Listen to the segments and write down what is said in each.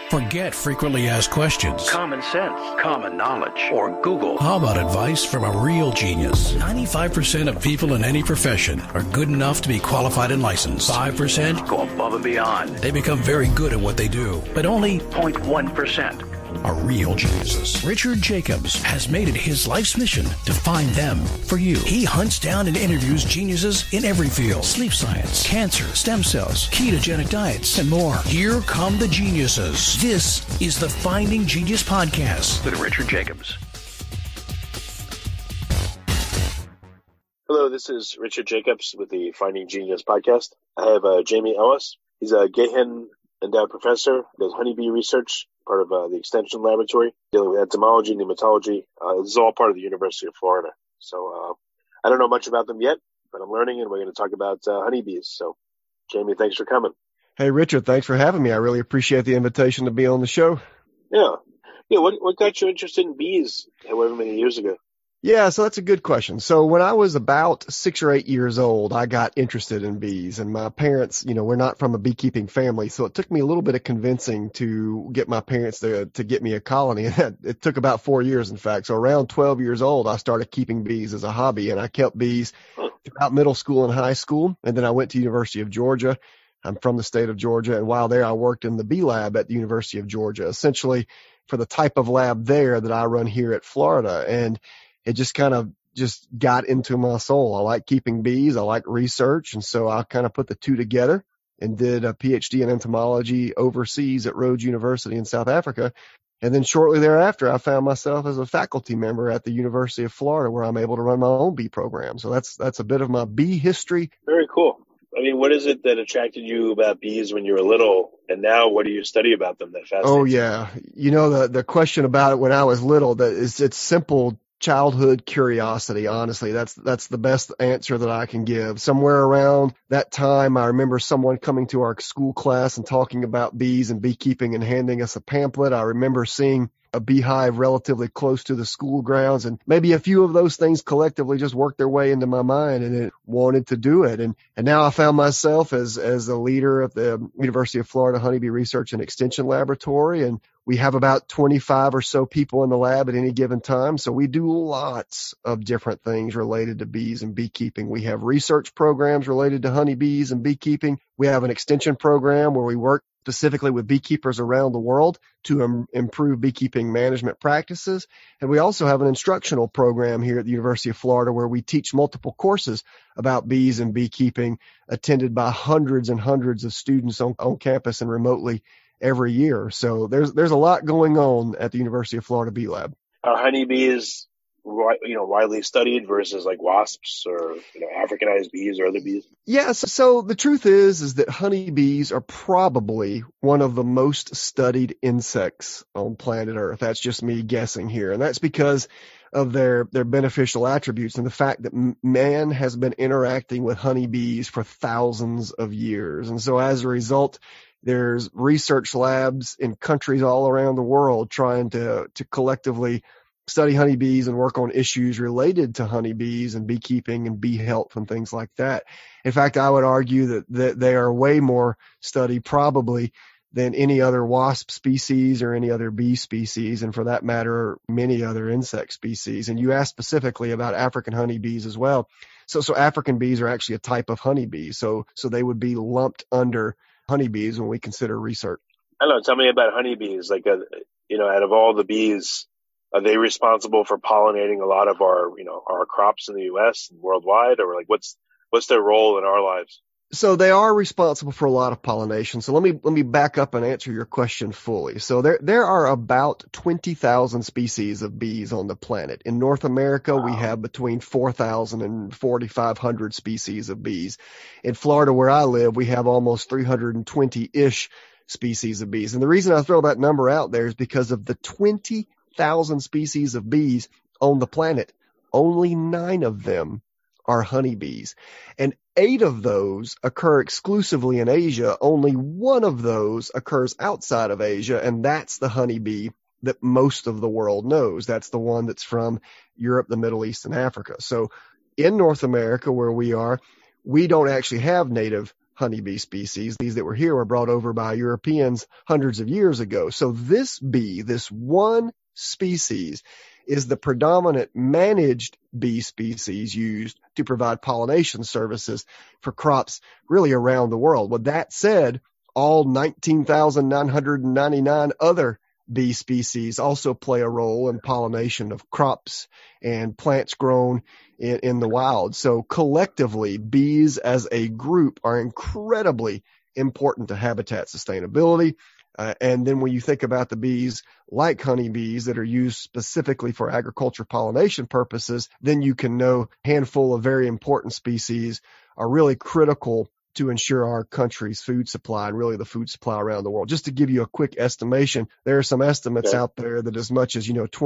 Forget frequently asked questions. Common sense, common knowledge, or Google. How about advice from a real genius? 95% of people in any profession are good enough to be qualified and licensed. 5% go above and beyond. They become very good at what they do, but only 0.1% are real geniuses. Richard Jacobs has made it his life's mission to find them for you. He hunts down and interviews geniuses in every field: sleep science, cancer, stem cells, ketogenic diets, and more. Here come the geniuses. This is the Finding Genius Podcast with Richard Jacobs. Hello, this is Richard Jacobs with the Finding Genius Podcast. I have Jamie Ellis. He's a Gahan endowed professor, does honeybee research, part of the Extension Laboratory, dealing with entomology, nematology. This is all part of the University of Florida. So I don't know much about them yet, but I'm learning, and we're going to talk about honeybees. So, Jamie, thanks for coming. Hey, Richard, thanks for having me. I really appreciate the invitation to be on the show. Yeah. What got you interested in bees however many years ago? Yeah, so that's a good question. So when I was about 6 or 8 years old, I got interested in bees, and my parents, we're not from a beekeeping family, so it took me a little bit of convincing to get my parents to get me a colony. And it took about 4 years, in fact. So around 12 years old, I started keeping bees as a hobby, and I kept bees throughout middle school and high school. And then I went to University of Georgia. I'm from the state of Georgia, and while there, I worked in the bee lab at the University of Georgia, essentially for the type of lab there that I run here at Florida. And it just kind of got into my soul. I like keeping bees. I like research. And so I kind of put the two together and did a PhD in entomology overseas at Rhodes University in South Africa. And then shortly thereafter, I found myself as a faculty member at the University of Florida, where I'm able to run my own bee program. So that's a bit of my bee history. Very cool. I mean, what is it that attracted you about bees when you were little? And now what do you study about them that fascinates you? Oh, yeah. The question about it when I was little, it's simple childhood curiosity. Honestly, that's the best answer that I can give. Somewhere around that time, I remember someone coming to our school class and talking about bees and beekeeping and handing us a pamphlet. I remember seeing a beehive relatively close to the school grounds, and maybe a few of those things collectively just worked their way into my mind, and it wanted to do it. And now I found myself as a leader of the University of Florida Honeybee Research and Extension Laboratory, and we have about 25 or so people in the lab at any given time. So we do lots of different things related to bees and beekeeping. We have research programs related to honeybees and beekeeping. We have an extension program where we work specifically with beekeepers around the world to improve beekeeping management practices. And we also have an instructional program here at the University of Florida where we teach multiple courses about bees and beekeeping, attended by hundreds and hundreds of students on campus and remotely every year. So there's a lot going on at the University of Florida Bee Lab. Are honeybees widely studied versus like wasps or Africanized bees or other bees? Yes. So the truth is that honeybees are probably one of the most studied insects on planet Earth. That's just me guessing here. And that's because of their beneficial attributes and the fact that man has been interacting with honeybees for thousands of years. And so as a result, there's research labs in countries all around the world trying to collectively study honeybees and work on issues related to honeybees and beekeeping and bee health and things like that. In fact, I would argue that they are way more studied probably than any other wasp species or any other bee species, and for that matter, many other insect species. And you asked specifically about African honeybees as well. So African bees are actually a type of honeybee. So they would be lumped under honeybees when we consider research. I don't know. Tell me about honeybees. Like, out of all the bees, are they responsible for pollinating a lot of our crops in the U.S. and worldwide, or like what's their role in our lives? So they are responsible for a lot of pollination. So let me back up and answer your question fully. So there are about 20,000 species of bees on the planet. In North America, We have between 4,000 and 4,500 species of bees. In Florida, where I live, we have almost 320-ish species of bees. And the reason I throw that number out there is because of the 20,000 species of bees on the planet, only 9 of them are honeybees. And 8 of those occur exclusively in Asia. Only 1 of those occurs outside of Asia, and that's the honeybee that most of the world knows. That's the one that's from Europe, the Middle East, and Africa. So in North America, where we are, we don't actually have native honeybee species. These that were here were brought over by Europeans hundreds of years ago. So this bee, this one species, is the predominant managed bee species used to provide pollination services for crops really around the world. With that said, all 19,999 other bee species also play a role in pollination of crops and plants grown in the wild. So collectively, bees as a group are incredibly important to habitat sustainability. And then when you think about the bees like honeybees that are used specifically for agriculture pollination purposes, then you can know a handful of very important species are really critical to ensure our country's food supply and really the food supply around the world. Just to give you a quick estimation, there are some estimates out there that as much as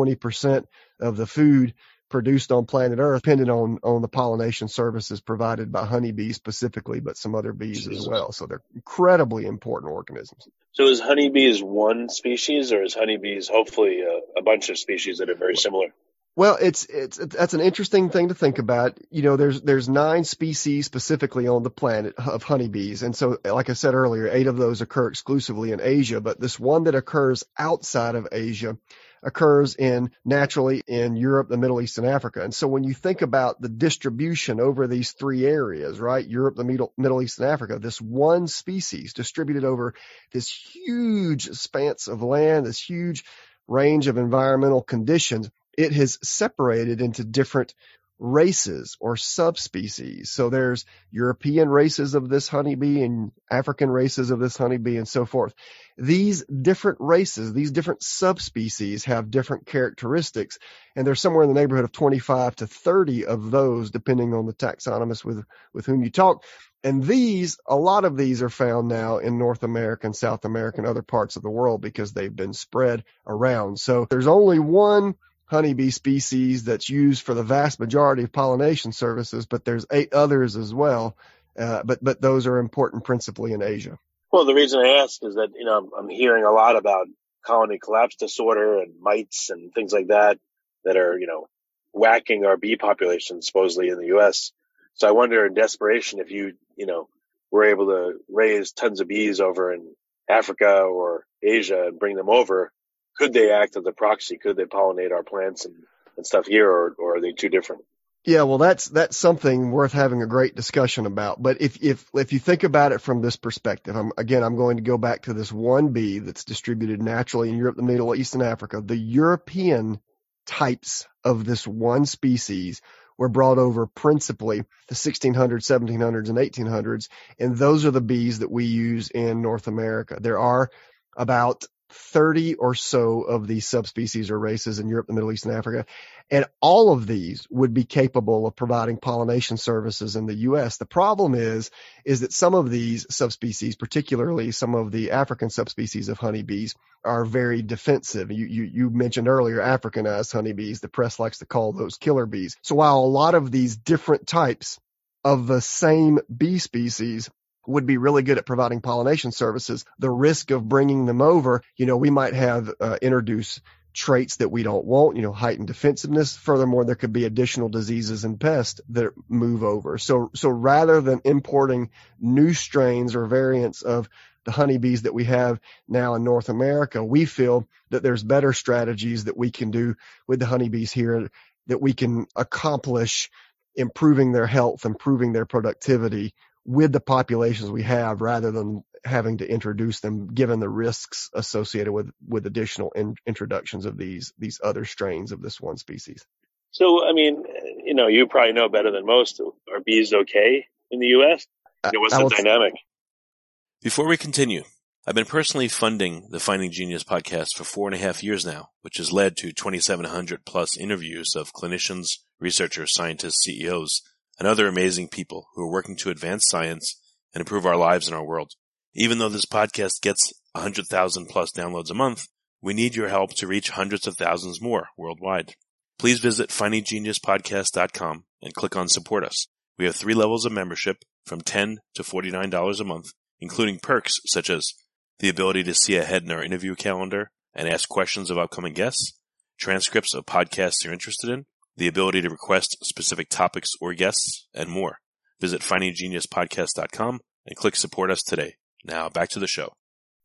20% of the food produced on planet Earth depended on the pollination services provided by honeybees specifically, but some other bees as well. So they're incredibly important organisms. So is honeybees one species, or is honeybees hopefully a bunch of species that are very similar? Well, that's an interesting thing to think about. There's 9 species specifically on the planet of honeybees. And so, like I said earlier, 8 of those occur exclusively in Asia, but this one that occurs outside of Asia occurs naturally in Europe, the Middle East, and Africa. And so when you think about the distribution over these 3 areas, right, Europe, the Middle East, and Africa, this one species distributed over this huge expanse of land, this huge range of environmental conditions, it has separated into different races or subspecies. So there's European races of this honeybee and African races of this honeybee and so forth. These different races, these different subspecies have different characteristics, and there's somewhere in the neighborhood of 25 to 30 of those, depending on the taxonomist with whom you talk. And a lot of these are found now in North America and South America and other parts of the world because they've been spread around. So there's only one honeybee species that's used for the vast majority of pollination services, but there's 8 others as well. But those are important principally in Asia. Well, the reason I ask is that, I'm hearing a lot about colony collapse disorder and mites and things like that are, whacking our bee population supposedly in the U.S. So I wonder in desperation if you were able to raise tons of bees over in Africa or Asia and bring them over, could they act as a proxy? Could they pollinate our plants and stuff here, or are they too different? Yeah, well, that's something worth having a great discussion about. But if you think about it from this perspective, I'm going to go back to this one bee that's distributed naturally in Europe, the Middle East, and Africa. The European types of this one species were brought over principally the 1600s, 1700s, and 1800s, and those are the bees that we use in North America. There are about 30 or so of these subspecies or races in Europe, the Middle East, and Africa. And all of these would be capable of providing pollination services in the U.S. The problem is that some of these subspecies, particularly some of the African subspecies of honeybees, are very defensive. You mentioned earlier Africanized honeybees. The press likes to call those killer bees. So while a lot of these different types of the same bee species would be really good at providing pollination services, the risk of bringing them over, we might have introduced traits that we don't want, heightened defensiveness. Furthermore, there could be additional diseases and pests that move over. So rather than importing new strains or variants of the honeybees that we have now in North America, we feel that there's better strategies that we can do with the honeybees here that we can accomplish improving their health, improving their productivity with the populations we have, rather than having to introduce them, given the risks associated with additional introductions of these other strains of this one species. So, you probably know better than most. Are bees okay in the U.S.? What's the dynamic? Before we continue, I've been personally funding the Finding Genius podcast for 4.5 years now, which has led to 2,700 plus interviews of clinicians, researchers, scientists, CEOs, and other amazing people who are working to advance science and improve our lives and our world. Even though this podcast gets 100,000 plus downloads a month, we need your help to reach hundreds of thousands more worldwide. Please visit findinggeniuspodcast.com and click on Support Us. We have 3 levels of membership from $10 to $49 a month, including perks such as the ability to see ahead in our interview calendar and ask questions of upcoming guests, transcripts of podcasts you're interested in, the ability to request specific topics or guests, and more. Visit findinggeniuspodcast.com and click support us today. Now back to the show.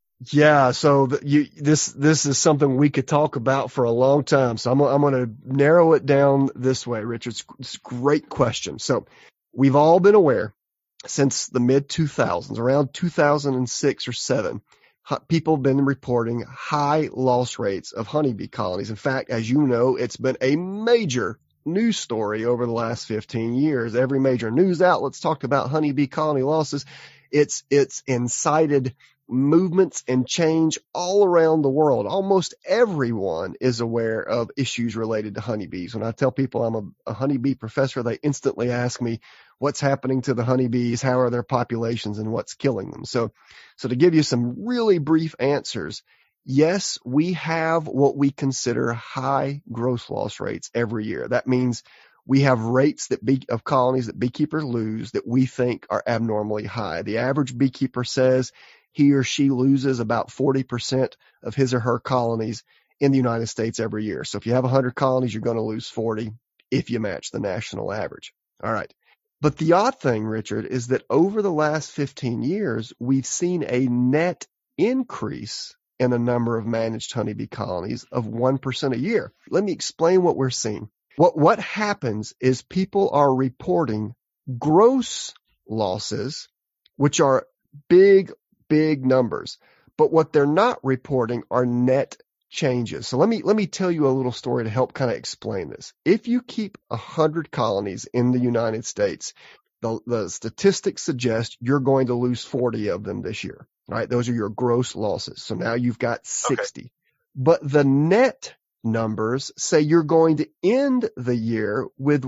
Yeah, so this is something we could talk about for a long time. So I'm going to narrow it down this way, Richard. It's a great question. So we've all been aware since the mid 2000s, around 2006 or 7, people have been reporting high loss rates of honeybee colonies. In fact, as you know, it's been a major news story over the last 15 years. Every major news outlet's talked about honeybee colony losses. It's incited movements and change all around the world. Almost everyone is aware of issues related to honeybees. When I tell people I'm a honeybee professor, they instantly ask me what's happening to the honeybees, how are their populations, and what's killing them. So to give you some really brief answers, yes, we have what we consider high gross loss rates every year. That means we have rates of colonies that beekeepers lose that we think are abnormally high. The average beekeeper says he or she loses about 40% of his or her colonies in the United States every year. So if you have 100 colonies, you're going to lose 40 if you match the national average. All right. But the odd thing, Richard, is that over the last 15 years, we've seen a net increase in the number of managed honeybee colonies of 1% a year. Let me explain what we're seeing. What happens is people are reporting gross losses, which are big numbers, but what they're not reporting are net changes. So let me tell you a little story to help kind of explain this. If you keep 100 colonies in the United States, the statistics suggest you're going to lose 40 of them this year, right? Those are your gross losses. So now you've got 60. Okay. But the net numbers say you're going to end the year with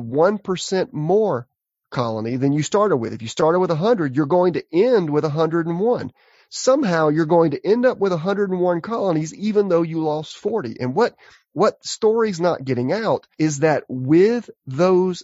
1% more colony than you started with. If you started with 100, you're going to end with 101. Somehow you're going to end up with 101 colonies, even though you lost 40. And what story's not getting out is that with those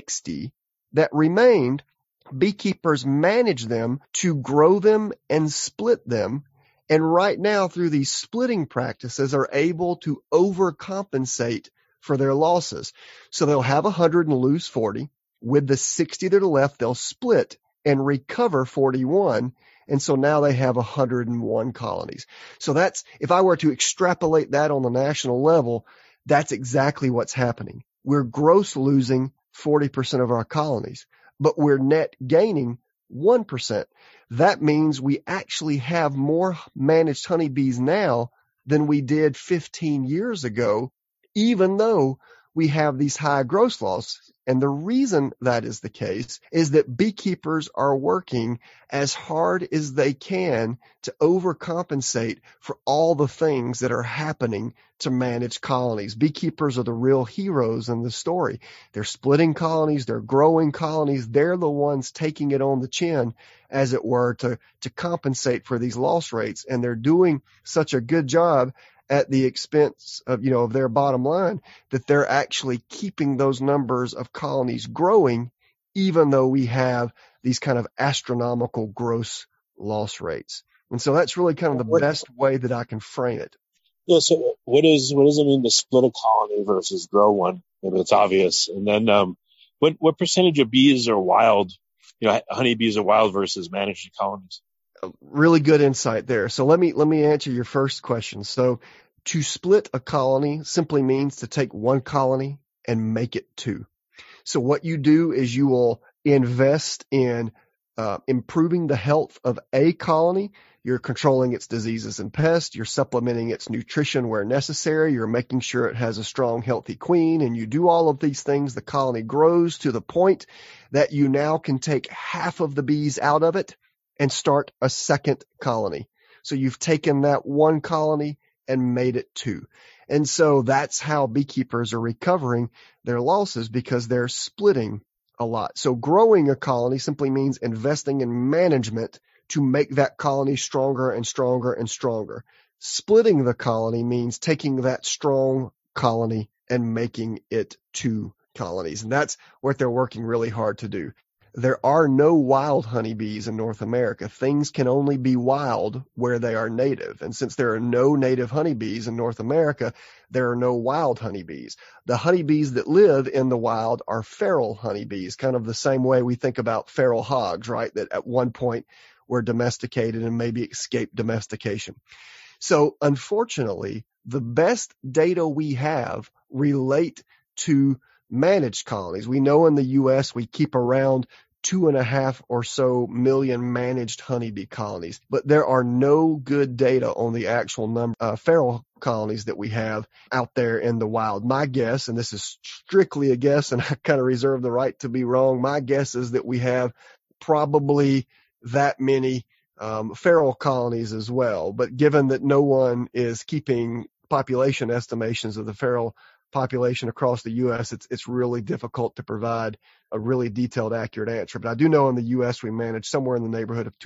60 that remained, beekeepers manage them to grow them and split them. And right now, through these splitting practices, are able to overcompensate for their losses. So they'll have 100 and lose 40. With the 60 that are left, they'll split and recover 41. And so now they have 101 colonies. So that's, if I were to extrapolate that on the national level, that's exactly what's happening. We're gross losing 40% of our colonies, but we're net gaining 1%. That means we actually have more managed honeybees now than we did 15 years ago, even though we have these high gross losses. And the reason that is the case is that beekeepers are working as hard as they can to overcompensate for all the things that are happening to manage colonies. Beekeepers are the real heroes in the story. They're splitting colonies, they're growing colonies, they're the ones taking it on the chin, as it were, to compensate for these loss rates. And they're doing such a good job at the expense of their bottom line, that they're actually keeping those numbers of colonies growing, even though we have these kind of astronomical gross loss rates. And so that's really kind of the best way that I can frame it. Yeah. So what does it mean to split a colony versus grow one? If it's obvious. And then what percentage of bees are wild? Honeybees are wild versus managed colonies. Really good insight there. So let me answer your first question. So to split a colony simply means to take one colony and make it two. So what you do is you will invest in improving the health of a colony. You're controlling its diseases and pests. You're supplementing its nutrition where necessary. You're making sure it has a strong, healthy queen. And you do all of these things. The colony grows to the point that you now can take half of the bees out of it and start a second colony. So you've taken that one colony and made it two. And so that's how beekeepers are recovering their losses, because they're splitting a lot. So growing a colony simply means investing in management to make that colony stronger and stronger and stronger. Splitting the colony means taking that strong colony and making it two colonies. And that's what they're working really hard to do. there are no wild honeybees in North America. Things can only be wild where they are native. And since there are no native honeybees in North America, there are no wild honeybees. The honeybees that live in the wild are feral honeybees, kind of the same way we think about feral hogs, right? That at one point were domesticated and maybe escaped domestication. So unfortunately, the best data we have relate to managed colonies. We know in the U.S. we keep around 2.5 or so million managed honeybee colonies, but there are no good data on the actual number of feral colonies that we have out there in the wild. My guess, and this is strictly a guess, and I kind of reserve the right to be wrong, my guess is that we have probably that many feral colonies as well. But given that no one is keeping population estimations of the feral population across the U.S., it's really difficult to provide a really detailed, accurate answer. But I do know in the U.S. we manage somewhere in the neighborhood of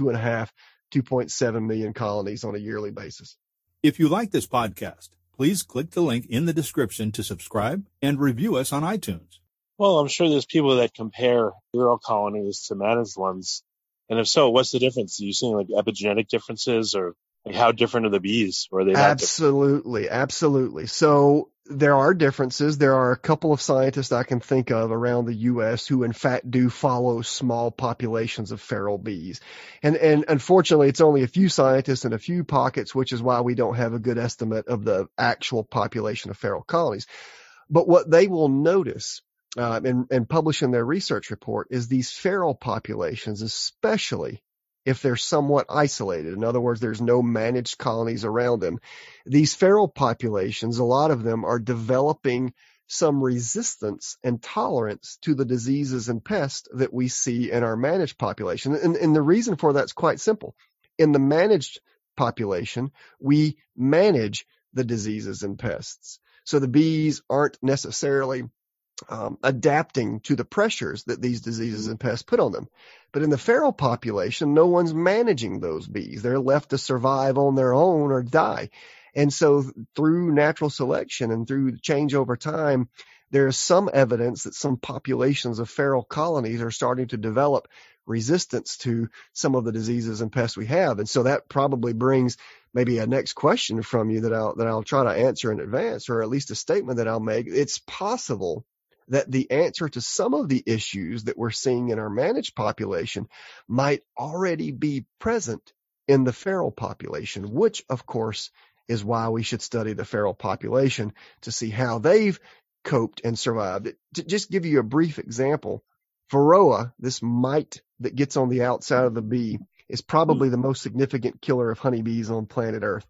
2.7 million colonies on a yearly basis. If you like this podcast, please click the link in the description to subscribe and review us on iTunes. Well, I'm sure there's people that compare feral colonies to managed ones. And if so, what's the difference? Are you seeing like epigenetic differences, or like how different are the bees? Or are they Absolutely. So there are differences. There are a couple of scientists I can think of around the U.S. who in fact do follow small populations of feral bees. And unfortunately, it's only a few scientists in a few pockets, which is why we don't have a good estimate of the actual population of feral colonies. But what they will notice and publish in their research report is these feral populations, especially if they're somewhat isolated. In other words, there's no managed colonies around them. These feral populations, a lot of them are developing some resistance and tolerance to the diseases and pests that we see in our managed population. And the reason for that's quite simple. In the managed population, we manage the diseases and pests. So the bees aren't necessarily adapting to the pressures that these diseases and pests put on them. But in the feral population, no one's managing those bees. They're left to survive on their own or die. And so through natural selection and through change over time, there is some evidence that some populations of feral colonies are starting to develop resistance to some of the diseases and pests we have. And so that probably brings maybe a next question from you that I'll try to answer in advance, or at least a statement that I'll make. It's possible that the answer to some of the issues that we're seeing in our managed population might already be present in the feral population, which of course is why we should study the feral population to see how they've coped and survived. To just give you a brief example, Varroa, this mite that gets on the outside of the bee, is probably the most significant killer of honeybees on planet Earth.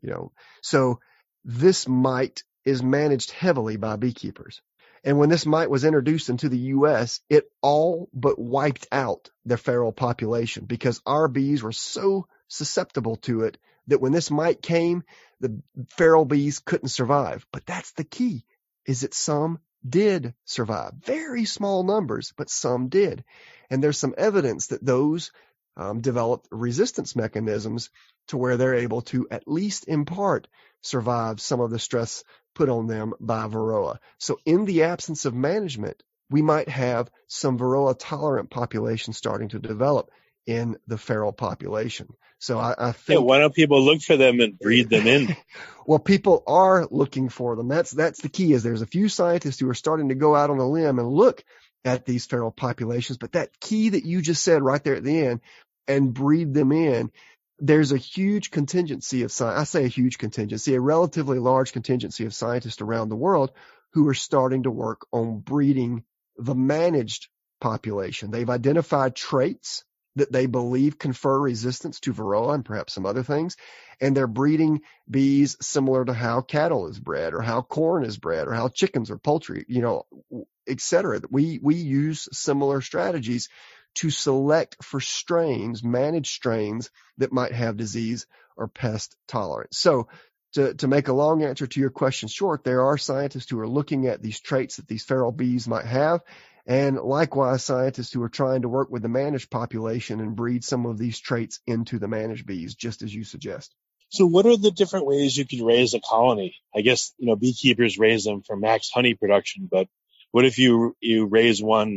So this mite is managed heavily by beekeepers. And when this mite was introduced into the U.S., it all but wiped out the feral population because our bees were so susceptible to it that when this mite came, the feral bees couldn't survive. But that's the key, is that some did survive. Very small numbers, but some did. And there's some evidence that those developed resistance mechanisms to where they're able to, at least in part, survive some of the stress put on them by Varroa. So in the absence of management, we might have some Varroa tolerant population starting to develop in the feral population. So I think. Yeah, why don't people look for them and breed them in? Well, people are looking for them. That's the key. Is there's a few scientists who are starting to go out on a limb and look at these feral populations. But that key that you just said right there at the end, and breed them in. There's a huge contingency of science. I say a huge contingency, a relatively large contingency of scientists around the world who are starting to work on breeding the managed population. They've identified traits that they believe confer resistance to Varroa and perhaps some other things. And they're breeding bees similar to how cattle is bred, or how corn is bred, or how chickens or poultry, et cetera. We use similar strategies to select for strains, managed strains that might have disease or pest tolerance. So to make a long answer to your question short, there are scientists who are looking at these traits that these feral bees might have, and likewise scientists who are trying to work with the managed population and breed some of these traits into the managed bees, just as you suggest. So what are the different ways you could raise a colony? I guess, beekeepers raise them for max honey production, but what if you raise one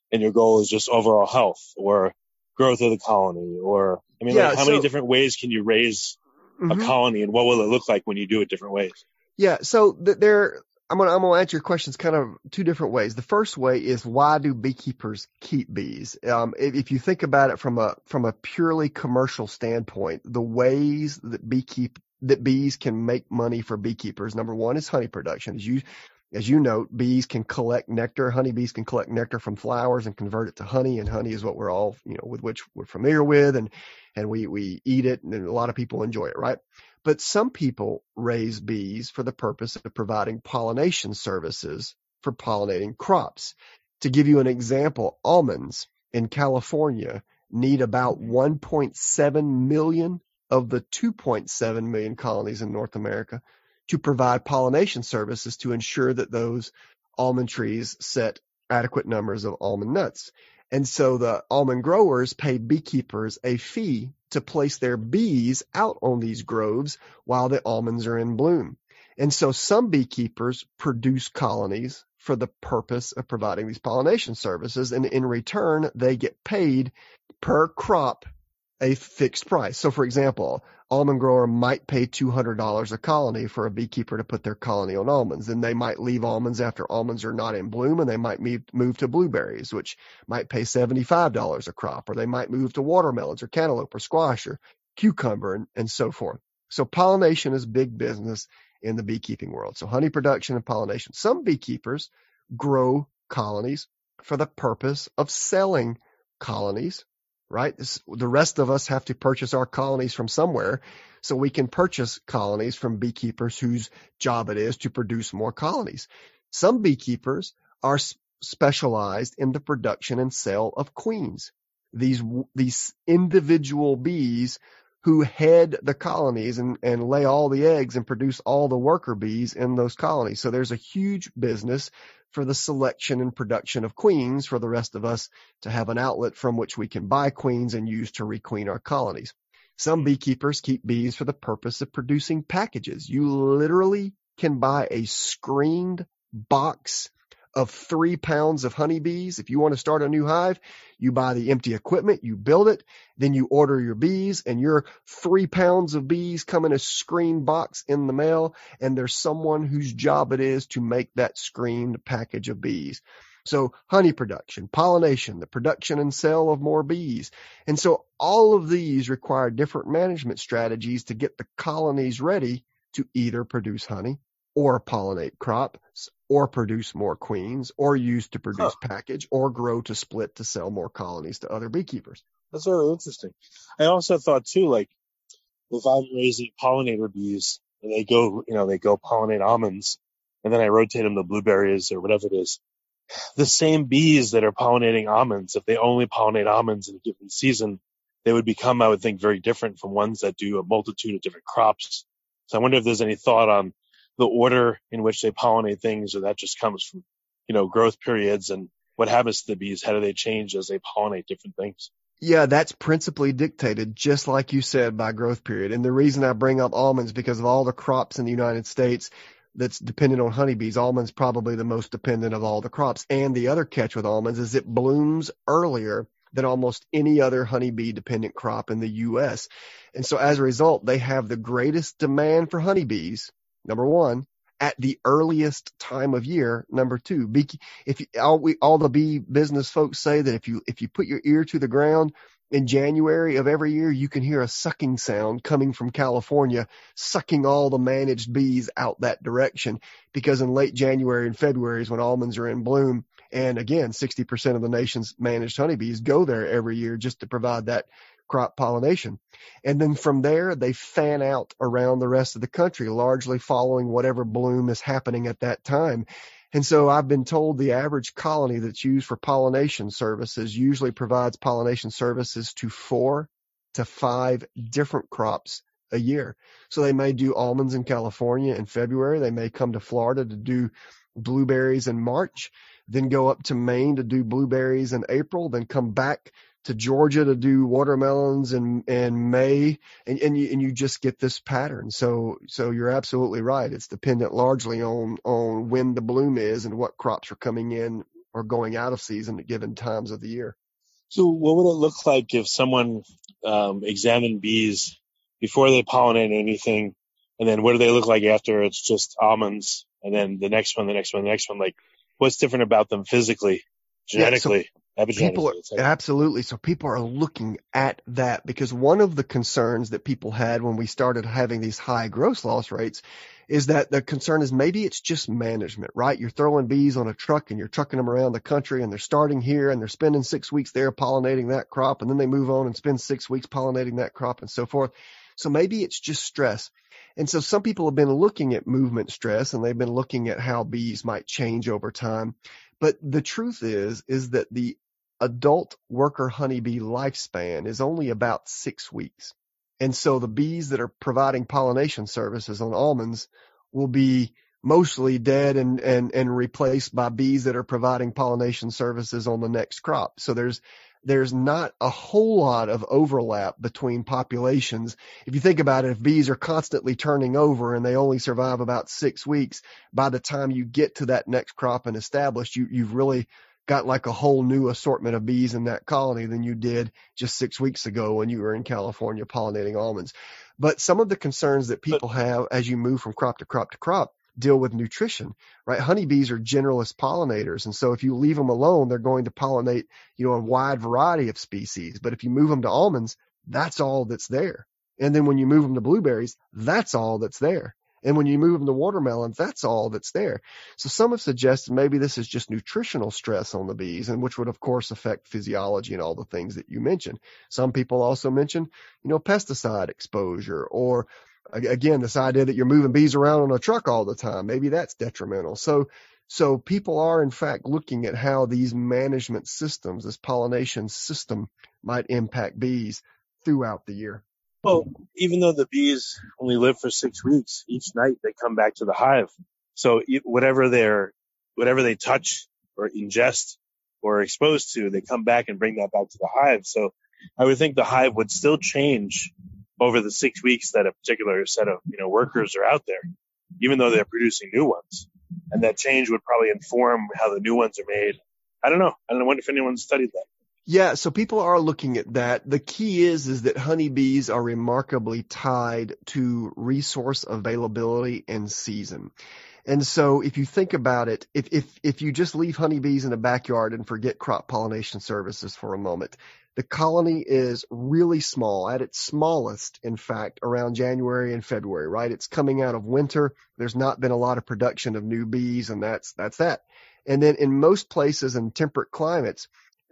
and your goal is just overall health or growth of the colony, or how many different ways can you raise a colony, and what will it look like when you do it different ways? Yeah, so I'm gonna answer your questions kind of two different ways. The first way is, why do beekeepers keep bees? If you think about it from a purely commercial standpoint, the ways that bees can make money for beekeepers, number one is honey production. As you note, bees can collect nectar. Honeybees can collect nectar from flowers and convert it to honey, and honey is what we're all, with which we're familiar with, and we eat it, and a lot of people enjoy it, right? But some people raise bees for the purpose of providing pollination services for pollinating crops. To give you an example, almonds in California need about 1.7 million of the 2.7 million colonies in North America to provide pollination services to ensure that those almond trees set adequate numbers of almond nuts. And so the almond growers pay beekeepers a fee to place their bees out on these groves while the almonds are in bloom. And so some beekeepers produce colonies for the purpose of providing these pollination services, and in return, they get paid per crop a fixed price. So, for example, almond grower might pay $200 a colony for a beekeeper to put their colony on almonds. Then they might leave almonds after almonds are not in bloom, and they might move to blueberries, which might pay $75 a crop, or they might move to watermelons or cantaloupe or squash or cucumber and so forth. So pollination is big business in the beekeeping world. So honey production and pollination. Some beekeepers grow colonies for the purpose of selling colonies. Right? The rest of us have to purchase our colonies from somewhere, so we can purchase colonies from beekeepers whose job it is to produce more colonies. Some beekeepers are specialized in the production and sale of queens. These individual bees who head the colonies and lay all the eggs and produce all the worker bees in those colonies. So there's a huge business for the selection and production of queens for the rest of us to have an outlet from which we can buy queens and use to requeen our colonies. Some beekeepers keep bees for the purpose of producing packages. You literally can buy a screened box of 3 pounds of honeybees. If you want to start a new hive, you buy the empty equipment, you build it, then you order your bees, and your 3 pounds of bees come in a screened box in the mail, and there's someone whose job it is to make that screened package of bees. So honey production, pollination, the production and sale of more bees. And so all of these require different management strategies to get the colonies ready to either produce honey or pollinate crops, or produce more queens, or use to produce package, or grow to split to sell more colonies to other beekeepers. That's really interesting. I also thought too, like, if I'm raising pollinator bees and they go pollinate almonds, and then I rotate them to blueberries or whatever it is, the same bees that are pollinating almonds, if they only pollinate almonds in a given season, they would become, I would think, very different from ones that do a multitude of different crops. So I wonder if there's any thought on the order in which they pollinate things, or that just comes from, growth periods, and what happens to the bees? How do they change as they pollinate different things? Yeah, that's principally dictated, just like you said, by growth period. And the reason I bring up almonds, because of all the crops in the United States that's dependent on honeybees, almonds probably the most dependent of all the crops. And the other catch with almonds is it blooms earlier than almost any other honeybee dependent crop in the U.S. And so as a result, they have the greatest demand for honeybees, number one, at the earliest time of year. Number two, all the bee business folks say that if you put your ear to the ground in January of every year, you can hear a sucking sound coming from California, sucking all the managed bees out that direction, because in late January and February is when almonds are in bloom. And again, 60% of the nation's managed honeybees go there every year just to provide that crop pollination. And then from there, they fan out around the rest of the country, largely following whatever bloom is happening at that time. And so I've been told the average colony that's used for pollination services usually provides pollination services to 4 to 5 different crops a year. So they may do almonds in California in February. They may come to Florida to do blueberries in March, then go up to Maine to do blueberries in April, then come back to Georgia to do watermelons in May, and you just get this pattern. So you're absolutely right. It's dependent largely on when the bloom is and what crops are coming in or going out of season at given times of the year. So what would it look like if someone examined bees before they pollinate anything, and then what do they look like after it's just almonds, and then the next one? Like, what's different about them physically, genetically, epigenetically? Absolutely. So people are looking at that, because one of the concerns that people had when we started having these high gross loss rates is that the concern is maybe it's just management, right? You're throwing bees on a truck and you're trucking them around the country, and they're starting here and they're spending 6 weeks there pollinating that crop, and then they move on and spend 6 weeks pollinating that crop and so forth. So maybe it's just stress. And so some people have been looking at movement stress, and they've been looking at how bees might change over time. But the truth is that the adult worker honeybee lifespan is only about 6 weeks. And so the bees that are providing pollination services on almonds will be mostly dead and replaced by bees that are providing pollination services on the next crop. So there's not a whole lot of overlap between populations. If you think about it, if bees are constantly turning over and they only survive about 6 weeks, by the time you get to that next crop and established, you've really got like a whole new assortment of bees in that colony than you did just 6 weeks ago when you were in California pollinating almonds. But some of the concerns that people have as you move from crop to crop to crop deal with nutrition, right? Honeybees are generalist pollinators. And so if you leave them alone, they're going to pollinate, a wide variety of species. But if you move them to almonds, that's all that's there. And then when you move them to blueberries, that's all that's there. And when you move them to watermelons, that's all that's there. So some have suggested maybe this is just nutritional stress on the bees, and which would, of course, affect physiology and all the things that you mentioned. Some people also mention, pesticide exposure, or again, this idea that you're moving bees around on a truck all the time. Maybe that's detrimental. So people are, in fact, looking at how these management systems, this pollination system, might impact bees throughout the year. Well, even though the bees only live for 6 weeks, each night they come back to the hive. So whatever they touch or ingest or are exposed to, they come back and bring that back to the hive. So I would think the hive would still change over the 6 weeks that a particular set of workers are out there, even though they're producing new ones. And that change would probably inform how the new ones are made. I don't know if anyone's studied that. Yeah, so people are looking at that. The key is that honeybees are remarkably tied to resource availability and season. And so if you think about it, if you just leave honeybees in a backyard and forget crop pollination services for a moment, the colony is really small, at its smallest, in fact, around January and February, right? It's coming out of winter. There's not been a lot of production of new bees, and that's that. And then in most places in temperate climates,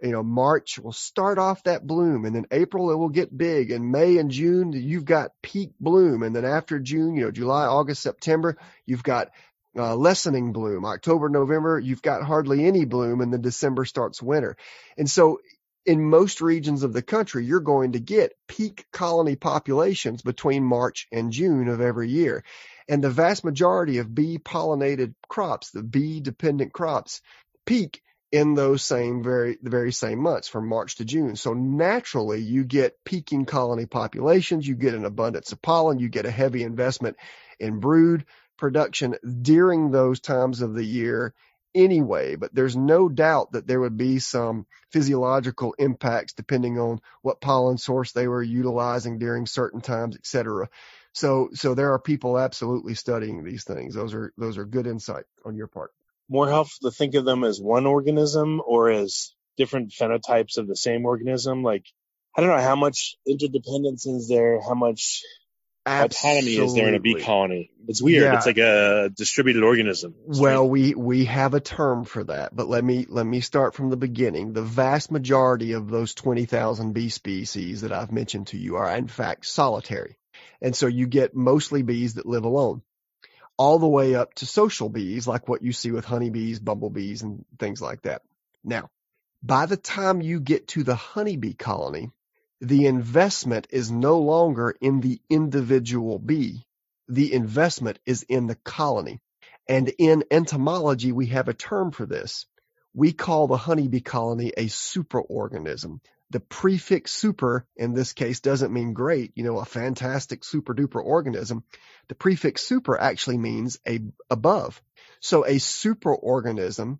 March will start off that bloom, and then April it will get big, and May and June you've got peak bloom, and then after June, July, August, September, you've got lessening bloom. October, November, you've got hardly any bloom, and then December starts winter. And so in most regions of the country, you're going to get peak colony populations between March and June of every year. And the vast majority of bee-pollinated crops, the bee-dependent crops, peak in those the very same months from March to June. So naturally, you get peaking colony populations, you get an abundance of pollen, you get a heavy investment in brood production during those times of the year anyway. But there's no doubt that there would be some physiological impacts depending on what pollen source they were utilizing during certain times, et cetera. So there are people absolutely studying these things. Those are good insight on your part. More helpful to think of them as one organism or as different phenotypes of the same organism? Like, I don't know how much interdependence is there, how much autonomy is there in a bee colony. It's weird. Yeah. It's like a distributed organism. Well, we have a term for that, but let me start from the beginning. The vast majority of those 20,000 bee species that I've mentioned to you are in fact solitary. And so you get mostly bees that live alone, all the way up to social bees, like what you see with honeybees, bumblebees, and things like that. Now, by the time you get to the honeybee colony, the investment is no longer in the individual bee. The investment is in the colony. And in entomology, we have a term for this. We call the honeybee colony a superorganism. The prefix super in this case doesn't mean great, a fantastic super duper organism. The prefix super actually means above. So a superorganism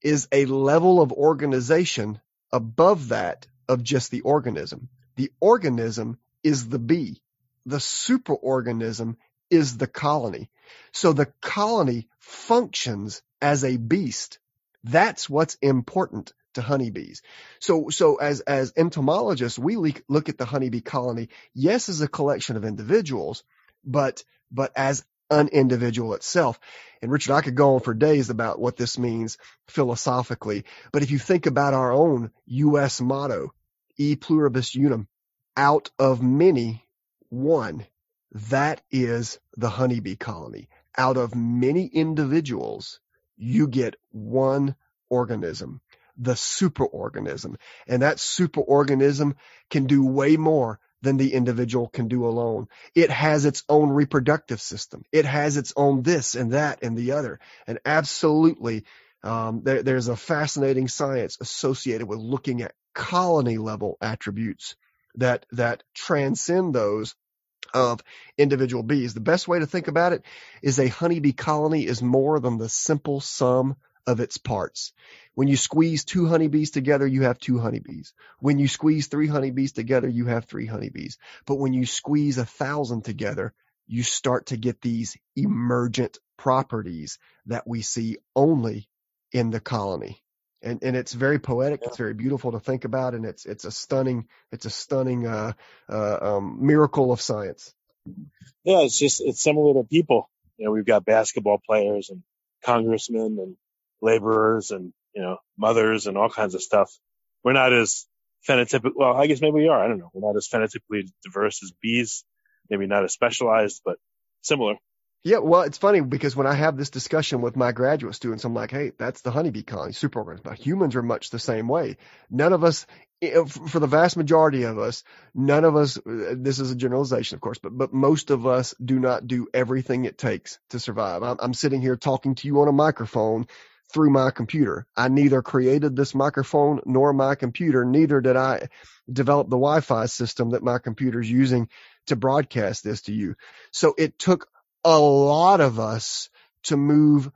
is a level of organization above that of just the organism. The organism is the bee. The superorganism is the colony. So the colony functions as a beast. That's what's important to honeybees. So as entomologists, we look at the honeybee colony, yes, as a collection of individuals, but as an individual itself. And Richard, I could go on for days about what this means philosophically. But if you think about our own U.S. motto, E pluribus unum, out of many, one, that is the honeybee colony. Out of many individuals, you get one organism, the superorganism. And that superorganism can do way more than the individual can do alone. It has its own reproductive system. It has its own this and that and the other. And absolutely, there's a fascinating science associated with looking at colony level attributes that transcend those of individual bees. The best way to think about it is a honeybee colony is more than the simple sum of its parts. When you squeeze 2 honeybees together, you have 2 honeybees. When you squeeze 3 honeybees together, you have 3 honeybees. But when you squeeze 1,000 together, you start to get these emergent properties that we see only in the colony. And it's very poetic. It's very beautiful to think about. And it's a stunning miracle of science. Yeah. It's similar to people. We've got basketball players and congressmen and laborers and, mothers and all kinds of stuff. We're not as phenotypically, well, I guess maybe we are. I don't know. We're not as phenotypically diverse as bees, maybe not as specialized, but similar. Yeah, well, it's funny because when I have this discussion with my graduate students, I'm like, hey, that's the honeybee colony, superorganism. But humans are much the same way. None of us, for the vast majority of us, this is a generalization, of course, but most of us do not do everything it takes to survive. I'm sitting here talking to you on a microphone through my computer. I neither created this microphone nor my computer, neither did I develop the Wi-Fi system that my computer's using to broadcast this to you. So it took a lot of us to move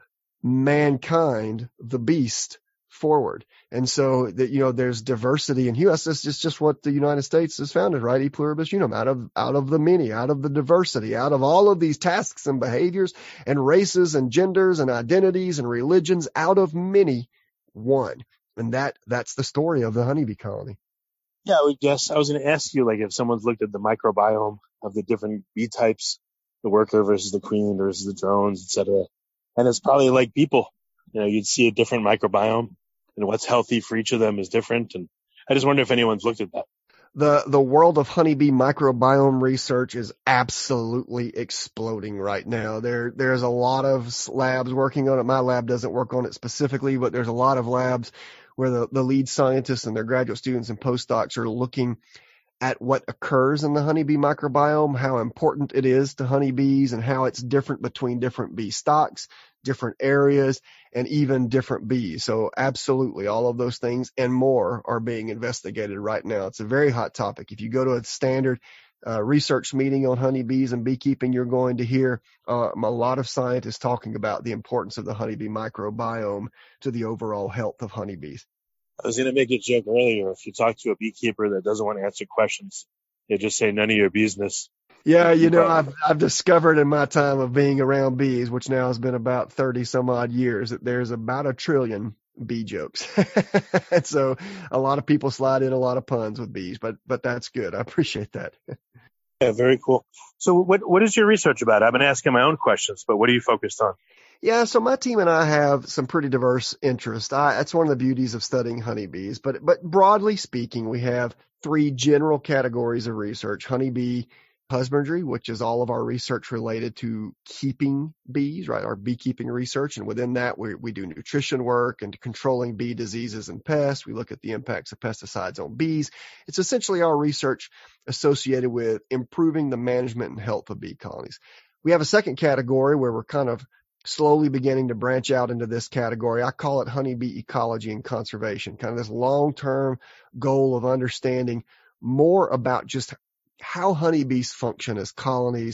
mankind, the beast, forward. And so that, there's diversity in humans. This is just what the United States is founded, right? E pluribus unum, out of the many, out of the diversity, out of all of these tasks and behaviors and races and genders and identities and religions, out of many, one. And that's the story of the honeybee colony. Yeah, I would guess. I was going to ask you, if someone's looked at the microbiome of the different bee types, the worker versus the queen versus the drones, etc. And it's probably like people, you'd see a different microbiome and what's healthy for each of them is different. And I just wonder if anyone's looked at that. The world of honeybee microbiome research is absolutely exploding right now. There's a lot of labs working on it. My lab doesn't work on it specifically, but there's a lot of labs where the lead scientists and their graduate students and postdocs are looking at what occurs in the honeybee microbiome, how important it is to honeybees, and how it's different between different bee stocks, different areas, and even different bees. So absolutely, all of those things and more are being investigated right now. It's a very hot topic. If you go to a standard research meeting on honeybees and beekeeping, you're going to hear a lot of scientists talking about the importance of the honeybee microbiome to the overall health of honeybees. I was going to make a joke earlier. If you talk to a beekeeper that doesn't want to answer questions, they just say none of your business. Yeah, I've discovered in my time of being around bees, which now has been about 30 some odd years, that there's about 1 trillion bee jokes. And so a lot of people slide in a lot of puns with bees, but that's good. I appreciate that. Yeah, very cool. So what is your research about? I've been asking my own questions, but what are you focused on? Yeah, so my team and I have some pretty diverse interests. That's one of the beauties of studying honeybees. But broadly speaking, we have 3 general categories of research: honeybee husbandry, which is all of our research related to keeping bees, right? Our beekeeping research. And within that, we do nutrition work and controlling bee diseases and pests. We look at the impacts of pesticides on bees. It's essentially our research associated with improving the management and health of bee colonies. We have a second category where we're kind of slowly beginning to branch out into this category. I call it honeybee ecology and conservation, kind of this long-term goal of understanding more about just how honeybees function as colonies,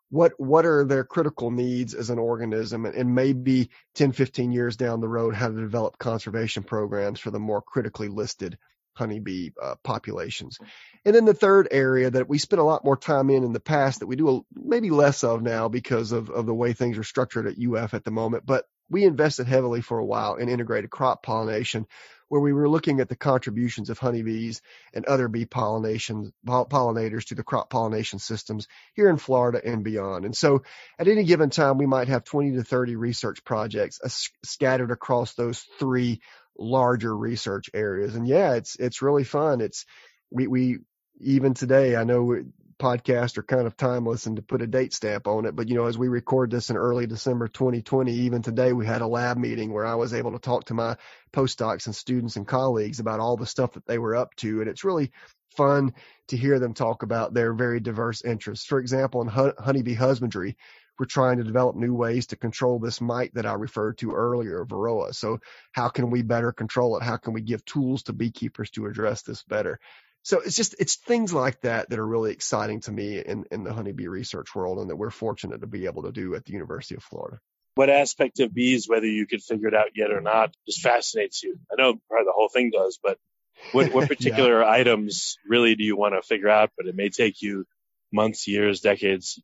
what are their critical needs as an organism, and maybe 10, 15 years down the road, how to develop conservation programs for the more critically listed honeybee populations. And then the third area that we spent a lot more time in the past that we do maybe less of now because of the way things are structured at UF at the moment, but we invested heavily for a while in integrated crop pollination, where we were looking at the contributions of honeybees and other bee pollinators to the crop pollination systems here in Florida and beyond. And so at any given time, we might have 20 to 30 research projects scattered across those three larger research areas. And yeah, it's really fun. We even today, I know podcasts are kind of timeless and to put a date stamp on it, but as we record this in early December 2020, even today we had a lab meeting where I was able to talk to my postdocs and students and colleagues about all the stuff that they were up to. And it's really fun to hear them talk about their very diverse interests. For example, in honeybee husbandry, we're trying to develop new ways to control this mite that I referred to earlier, Varroa. So how can we better control it? How can we give tools to beekeepers to address this better? So it's things like that are really exciting to me in the honeybee research world, and that we're fortunate to be able to do at the University of Florida. What aspect of bees, whether you could figure it out yet or not, just fascinates you? I know probably the whole thing does, but what particular items really do you want to figure out, but it may take you months, years, decades?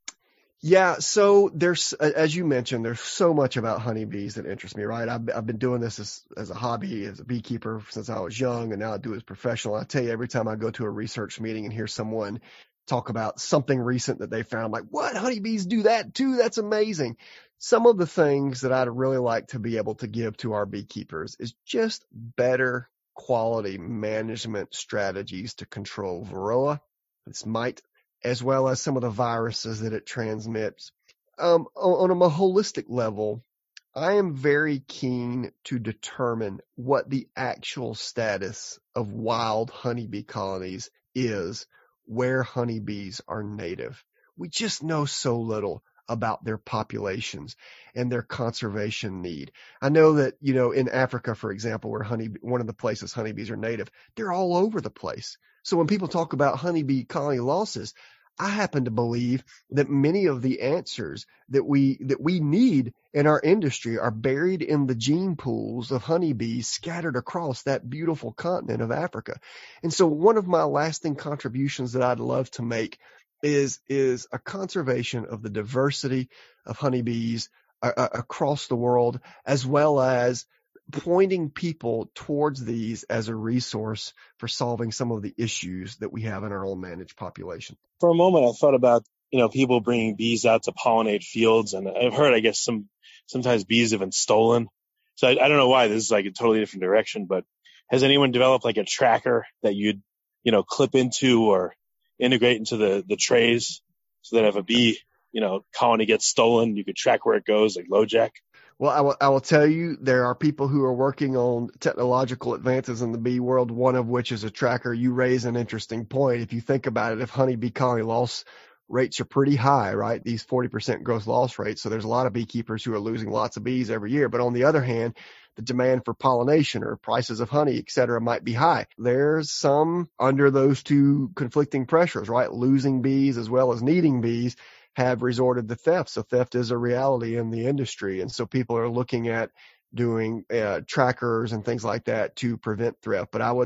Yeah, so there's, as you mentioned, there's so much about honeybees that interests me, right? I've been doing this as a hobby, as a beekeeper since I was young, and now I do it as professional. I tell you, every time I go to a research meeting and hear someone talk about something recent that they found, like, what, honeybees do that too? That's amazing. Some of the things that I'd really like to be able to give to our beekeepers is just better quality management strategies to control Varroa, this mite, as well as some of the viruses that it transmits. On a more holistic level, I am very keen to determine what the actual status of wild honeybee colonies is where honeybees are native. We just know so little about their populations and their conservation need. I know that, in Africa, for example, where one of the places honeybees are native, they're all over the place. So when people talk about honeybee colony losses, I happen to believe that many of the answers that we need in our industry are buried in the gene pools of honeybees scattered across that beautiful continent of Africa. And so one of my lasting contributions that I'd love to make is a conservation of the diversity of honeybees across the world, as well as pointing people towards these as a resource for solving some of the issues that we have in our own managed population. For a moment, I thought about, people bringing bees out to pollinate fields. And I've heard, I guess, sometimes bees have been stolen. So I don't know why this is like a totally different direction, but has anyone developed like a tracker that you'd, clip into or integrate into the trays so that if a bee, colony gets stolen, you could track where it goes, like LoJack? Well, I will tell you, there are people who are working on technological advances in the bee world, one of which is a tracker. You raise an interesting point. If you think about it, if honeybee colony loss rates are pretty high, right? These 40% gross loss rates. So there's a lot of beekeepers who are losing lots of bees every year. But on the other hand, the demand for pollination or prices of honey, et cetera, might be high. There's some under those two conflicting pressures, right? Losing bees as well as needing bees have resorted to theft. So theft is a reality in the industry. And so people are looking at doing trackers and things like that to prevent theft. But I would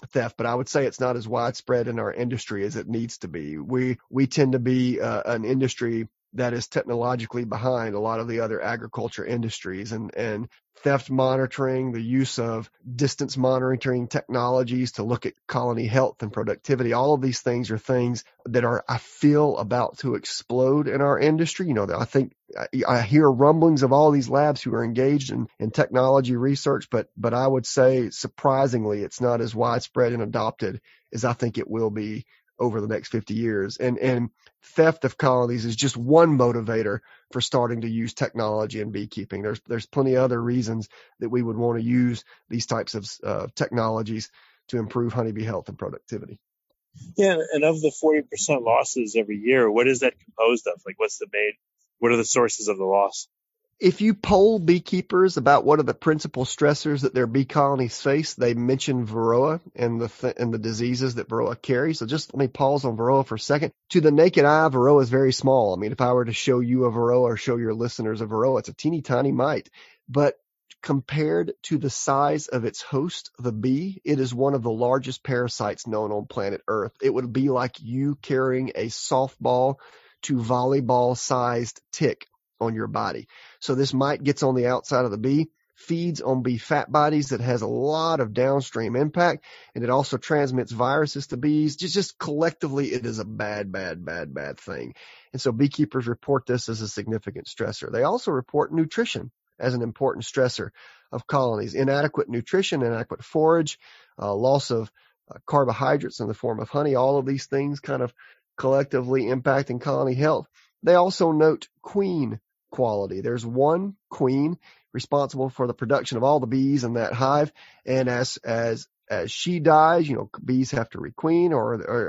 say it's not as widespread in our industry as it needs to be. We tend to be an industry that is technologically behind a lot of the other agriculture industries, and theft monitoring, the use of distance monitoring technologies to look at colony health and productivity. All of these things are things that are, I feel, about to explode in our industry. I think I hear rumblings of all these labs who are engaged in technology research, but I would say surprisingly, it's not as widespread and adopted as I think it will be over the next 50 years. And theft of colonies is just one motivator for starting to use technology in beekeeping. There's plenty of other reasons that we would want to use these types of technologies to improve honeybee health and productivity. Yeah, and of the 40% losses every year, what is that composed of? Like, what are the sources of the loss? If you poll beekeepers about what are the principal stressors that their bee colonies face, they mention Varroa and the diseases that Varroa carries. So just let me pause on Varroa for a second. To the naked eye, Varroa is very small. I mean, if I were to show you a Varroa or show your listeners a Varroa, it's a teeny tiny mite. But compared to the size of its host, the bee, it is one of the largest parasites known on planet Earth. It would be like you carrying a softball to volleyball-sized tick on your body. So this mite gets on the outside of the bee, feeds on bee fat bodies that has a lot of downstream impact, and it also transmits viruses to bees. Just collectively, it is a bad thing. And so beekeepers report this as a significant stressor. They also report nutrition as an important stressor of colonies. Inadequate nutrition, inadequate forage, loss of carbohydrates in the form of honey, all of these things kind of collectively impacting colony health. They also note queen quality. There's one queen responsible for the production of all the bees in that hive, and as she dies, bees have to requeen, or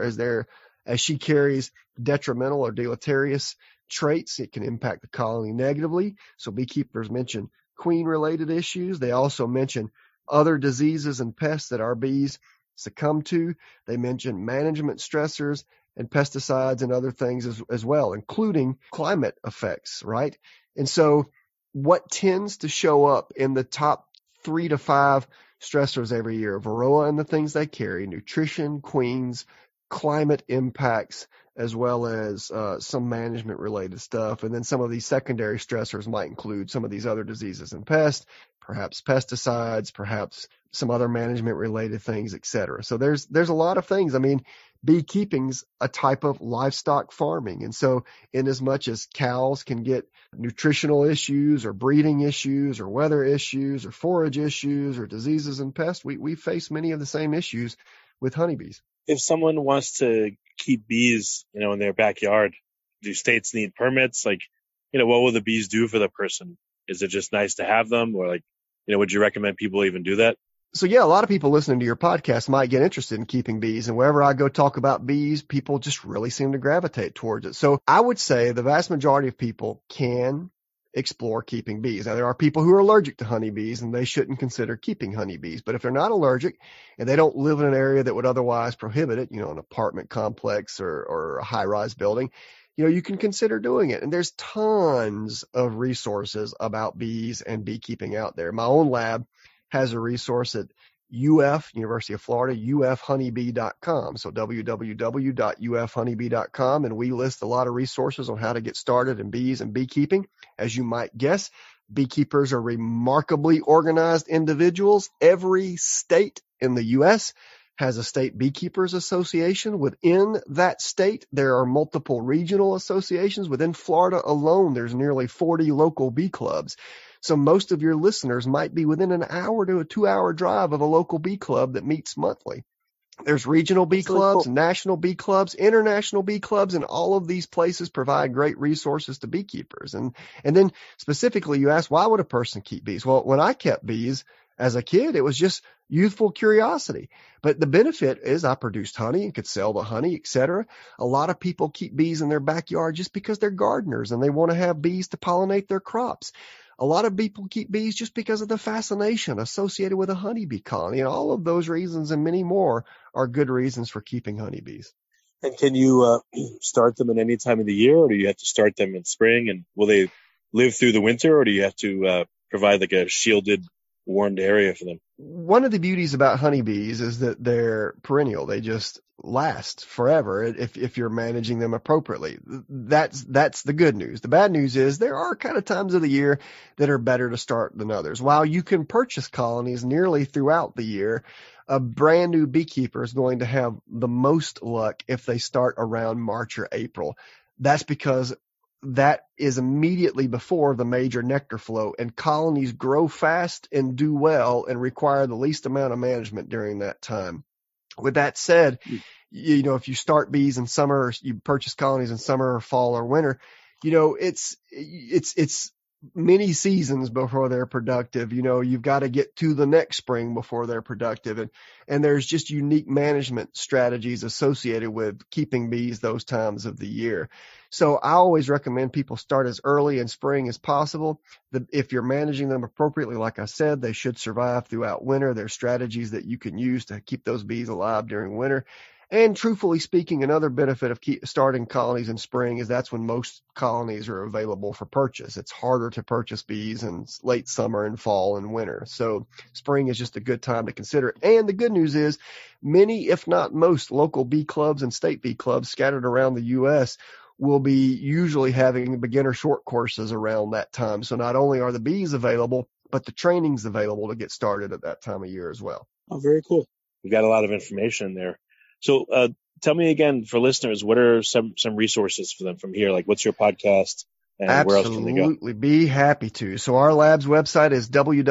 as she carries detrimental or deleterious traits, it can impact the colony negatively. So beekeepers mention queen related issues. They also mention other diseases and pests that our bees succumb to. They mention management stressors and pesticides and other things as well, including climate effects, right? And so what tends to show up in the top 3 to 5 stressors every year? Varroa and the things they carry, nutrition, queens, climate impacts, as well as some management related stuff. And then some of these secondary stressors might include some of these other diseases and pests, perhaps pesticides, perhaps some other management related things, et cetera. So there's a lot of things. I mean, beekeeping's a type of livestock farming. And so in as much as cows can get nutritional issues or breeding issues or weather issues or forage issues or diseases and pests, we face many of the same issues with honeybees. If someone wants to keep bees, in their backyard, do states need permits? What will the bees do for the person? Is it just nice to have them, or would you recommend people even do that? So yeah, a lot of people listening to your podcast might get interested in keeping bees, and wherever I go talk about bees, people just really seem to gravitate towards it. So I would say the vast majority of people can explore keeping bees. Now, there are people who are allergic to honeybees, and they shouldn't consider keeping honeybees. But if they're not allergic and they don't live in an area that would otherwise prohibit it, an apartment complex or a high-rise building, you can consider doing it. And there's tons of resources about bees and beekeeping out there. My own lab has a resource at University of Florida, ufhoneybee.com. So www.ufhoneybee.com. And we list a lot of resources on how to get started in bees and beekeeping. As you might guess, beekeepers are remarkably organized individuals. Every state in the U.S. has a state beekeepers association. Within that state, there are multiple regional associations. Within Florida alone, there's nearly 40 local bee clubs. So most of your listeners might be within an hour to a 2-hour drive of a local bee club that meets monthly. There's regional bee clubs, national bee clubs, international bee clubs, and all of these places provide great resources to beekeepers. And then specifically, you asked, why would a person keep bees? Well, when I kept bees as a kid, it was just youthful curiosity. But the benefit is I produced honey and could sell the honey, etc. A lot of people keep bees in their backyard just because they're gardeners and they want to have bees to pollinate their crops. A lot of people keep bees just because of the fascination associated with a honeybee colony. And all of those reasons and many more are good reasons for keeping honeybees. And can you start them at any time of the year, or do you have to start them in spring? And will they live through the winter, or do you have to provide a shielded, warmed area for them? One of the beauties about honeybees is that they're perennial. They just last forever if you're managing them appropriately. That's the good news. The bad news is there are kind of times of the year that are better to start than others. While you can purchase colonies nearly throughout the year, a brand new beekeeper is going to have the most luck if they start around March or April. That's because that is immediately before the major nectar flow, and colonies grow fast and do well and require the least amount of management during that time. With that said, if you start bees in summer, or you purchase colonies in summer or fall or winter, it's many seasons before they're productive. You've got to get to the next spring before they're productive. And there's just unique management strategies associated with keeping bees those times of the year. So I always recommend people start as early in spring as possible. If you're managing them appropriately, like I said, they should survive throughout winter. There's strategies that you can use to keep those bees alive during winter. And truthfully speaking, another benefit of starting colonies in spring is that's when most colonies are available for purchase. It's harder to purchase bees in late summer and fall and winter. So spring is just a good time to consider it. And the good news is many, if not most, local bee clubs and state bee clubs scattered around the U.S. will be usually having beginner short courses around that time. So not only are the bees available, but the training's available to get started at that time of year as well. Oh, very cool. We've got a lot of information there. So tell me again, for listeners, what are some resources for them from here? Like, what's your podcast and where else can they go? Absolutely. Be happy to. So our lab's website is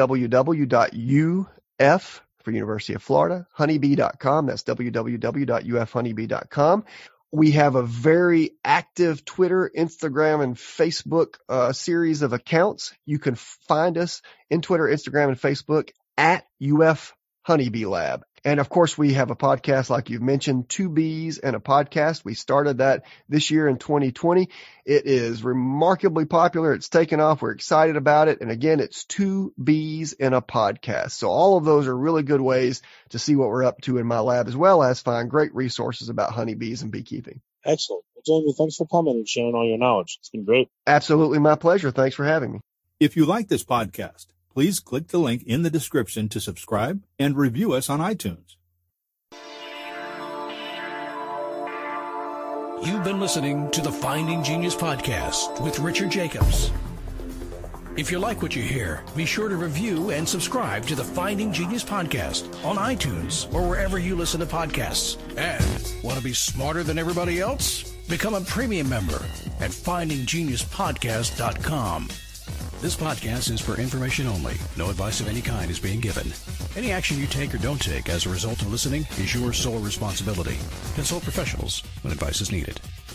www.uf, for University of Florida, honeybee.com. That's www.ufhoneybee.com. We have a very active Twitter, Instagram, and Facebook series of accounts. You can find us in Twitter, Instagram, and Facebook at UF Honeybee Lab. And of course, we have a podcast, like you've mentioned, 2 Bees and a Podcast. We started that this year in 2020. It is remarkably popular. It's taken off. We're excited about it. And again, it's 2 Bees and a Podcast. So all of those are really good ways to see what we're up to in my lab, as well as find great resources about honeybees and beekeeping. Excellent. Well, Jamie, thanks for coming and sharing all your knowledge. It's been great. Absolutely my pleasure. Thanks for having me. If you like this podcast, please click the link in the description to subscribe and review us on iTunes. You've been listening to the Finding Genius podcast with Richard Jacobs. If you like what you hear, be sure to review and subscribe to the Finding Genius podcast on iTunes or wherever you listen to podcasts. And want to be smarter than everybody else? Become a premium member at findinggeniuspodcast.com. This podcast is for information only. No advice of any kind is being given. Any action you take or don't take as a result of listening is your sole responsibility. Consult professionals when advice is needed.